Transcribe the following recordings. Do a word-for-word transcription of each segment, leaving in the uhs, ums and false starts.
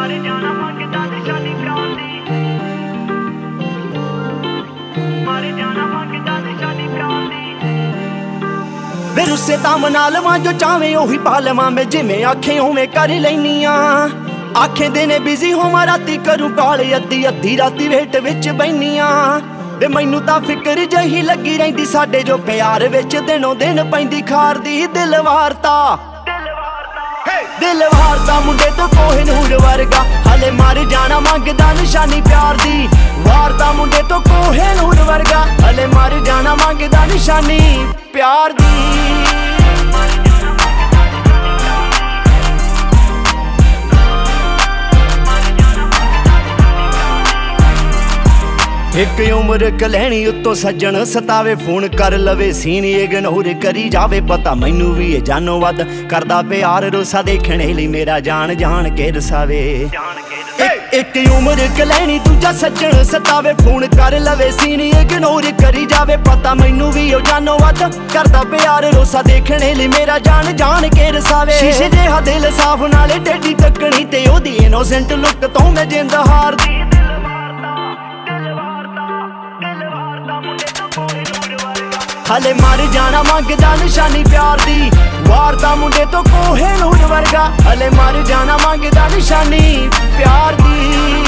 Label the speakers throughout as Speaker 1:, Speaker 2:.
Speaker 1: ਮਰ ਜਾਣਾ ਮੰਗਦਾ ਨਿਸ਼ਾਨੀ ਪਿਆਰ ਦੀ, ਮਰ ਜਾਣਾ ਮੰਗਦਾ ਨਿਸ਼ਾਨੀ ਪਿਆਰ ਦੀ। ਵੇ ਰੁੱਸੇ ਤਾਂ ਮਨਾ ਲਵਾਂ ਜੋ ਚਾਵੇਂ ਉਹੀ ਪਾ ਲਵਾਂ ਮੈਂ, ਜਿਵੇਂ ਆਖੇ ਉਵੇਂ ਕਰ ਲੈਨੀ ਆ। ਆਖੇ ਦਿਨੇ ਬਿਜ਼ੀ ਹੋਵਾਂ ਰਾਤੀ ਕਰੂ ਕਾਲ, ਅੱਧੀ ਅੱਧੀ ਰਾਤੀ ਵੇਟ ਵਿੱਚ ਬੈਨੀ ਆ। ਵੇ ਮੈਨੂੰ ਤਾਂ ਫਿਕਰ ਜਹੀ ਲੱਗੀ ਰਹਿੰਦੀ ਸਾਡੇ ਜੋ ਪਿਆਰ ਵਿੱਚ ਦਿਨੋਂ ਦਿਨ ਪੈਂਦੀ ਖਾਰ ਦੀ। ਦਿਲ ਵਾਰਤਾ ਦਿਲ ਵਾਰਤਾ ਮੁੰਡੇ ਤੋਂ ਕੋਹਿਨੂਰ ਵਰਗਾ, ਹਲੇ ਮਰ ਜਾਣਾ ਮੰਗਦਾ ਨਿਸ਼ਾਨੀ ਪਿਆਰ ਦੀ। ਵਾਰਤਾ ਮੁੰਡੇ ਤੋਂ ਕੋਹਿਨੂਰ ਵਰਗਾ, ਹਲੇ ਮਰ ਜਾਣਾ ਮੰਗਦਾ ਨਿਸ਼ਾਨੀ ਪਿਆਰ ਦੀ। ਇੱਕ ਉਮਰ ਕਲੈਣੀ ਉੱਤੋਂ ਸੱਜਣ ਸਤਾਵੇ, ਫੋਨ ਕਰ ਲਵੇ ਸੀਨ ਇਗਨੋਰ ਕਰੀ ਜਾਵੇ। ਪਤਾ ਮੈਨੂੰ ਵੀ ਇਹ ਜਾਨੋਂ ਵੱਧ ਕਰਦਾ ਪਿਆਰ, ਰੋਸਾ ਦੇਖਣੇ ਲਈ ਮੇਰਾ ਜਾਨ ਜਾਣ ਕੇ ਰਸਾਵੇ। ਇੱਕ ਉਮਰ ਕਲੈਣੀ ਦੂਜਾ ਸੱਜਣ ਸਤਾਵੇ, ਫੋਨ ਕਰ ਲਵੇ ਸੀਨ ਇਗਨੋਰ ਕਰੀ ਜਾਵੇ। ਪਤਾ ਮੈਨੂੰ ਵੀ ਉਹ ਜਾਨੋਂ ਵੱਧ ਕਰਦਾ ਪਿਆਰ, ਰੋਸਾ ਦੇਖਣੇ ਲਈ ਮੇਰਾ ਜਾਨ ਜਾਣ ਕੇ ਰਸਾਵੇ। ਸ਼ੀਸ਼ੇ ਜਿਹਾ ਦਿਲ ਸਾਫ਼ ਨਾਲੇ ਟੇਢੀ ਤੱਕਣੀ ਤੇ ਉਹਦੀ ਇਨੋਸੈਂਟ ਲੁੱਕ ਤੋਂ ਮੈਂ ਜਿੰਦ ਹਾਰਦੀ। ਹਲੇ ਮਰ ਜਾਣਾ ਮੰਗਦਾ ਨਿਸ਼ਾਨੀ ਪਿਆਰ ਦੀ। ਵਾਰਤਾ ਮੁੰਡੇ ਤੋਂ ਕੋਹਿਨੂਰ ਵਰਗਾ, ਹਲੇ ਮਰ ਜਾਣਾ ਮੰਗਦਾ ਨਿਸ਼ਾਨੀ ਪਿਆਰ ਦੀ।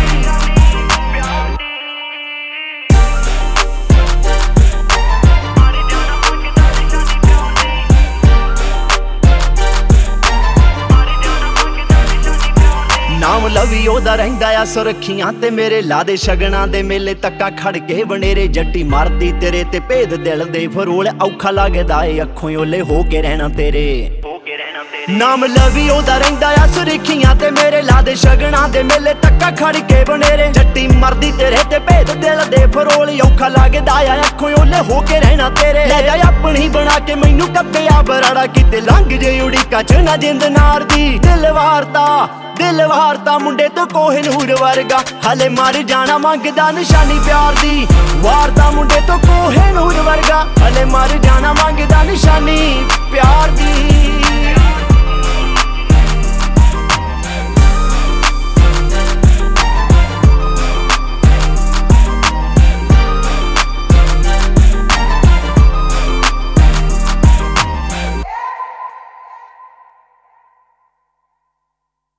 Speaker 1: ਨਾਮ ਲਵੀ ਉਹਦਾ ਰਹਿੰਦਾ ਆ ਸੁਰਖੀਆਂ ਤੇ ਮੇਰੇ, ਲਾ ਦੇ ਸ਼ਗਨਾਂ ਦੇ ਮੇਲੇ ਤੱਕਾ ਖੜ ਕੇ ਬਨੇਰੇ। ਜੱਟੀ ਮਰਦੀ ਤੇਰੇ ਤੇ ਭੇਦ ਦਿਲ ਦੇ ਫਰੋਲ, ਔਖਾ ਲੱਗਦਾ ਏ ਅੱਖੋਂ ਓਲੇ ਹੋ ਕੇ ਰਹਿਣਾ ਤੇਰੇ। ਨਾਮ ਲਵੀ ਉਹਦਾ ਰਹਿੰਦਾ ਆ ਸੁਰਖੀਆਂ ਤੇ ਮੇਰੇ, ਲਾ ਦੇ ਸ਼ਗਨਾਂ ਦੇ ਮੇਲੇ ਤੱਕਾ ਖੜ ਕੇ ਬਨੇਰੇ। ਜੱਟੀ ਮਰਦੀ ਤੇਰੇ ਤੇ ਭੇਦ ਦਿਲ ਦੇ ਫਰੋਲ, ਔਖਾ ਲੱਗਦਾ ਆ ਅੱਖੋਂ ਓਲੇ ਹੋ ਕੇ ਰਹਿਣਾ ਤੇਰੇ। ਲੈ ਜਾ ਆਪਣੀ ਬਣਾ ਕੇ ਮੈਨੂੰ ਕੱਪਿਆ ਬਰਾੜਾ, ਕਿਤੇ ਲੰਘ ਜੇ ਉੜੀਕਾ ਚ ਨਾ ਜਿੰਦ ਨਾਰ ਦੀ। ਦਿਲ ਵਾਰਤਾ ਦਿਲ ਵਾਰਤਾ ਮੁੰਡੇ ਤੋਂ ਕੋਹਿਨੂਰ ਵਰਗਾ, ਹਲੇ ਮਰ ਜਾਣਾ ਮੰਗਦਾ ਨਿਸ਼ਾਨੀ ਪਿਆਰ ਦੀ। ਵਾਰਤਾ ਮੁੰਡੇ ਤੋਂ ਕੋਹਿਨੂਰ ਵਰਗਾ, ਹਲੇ ਮਰ ਜਾਣਾ ਮੰਗਦਾ ਨਿਸ਼ਾਨੀ ਪਿਆਰ ਦੀ।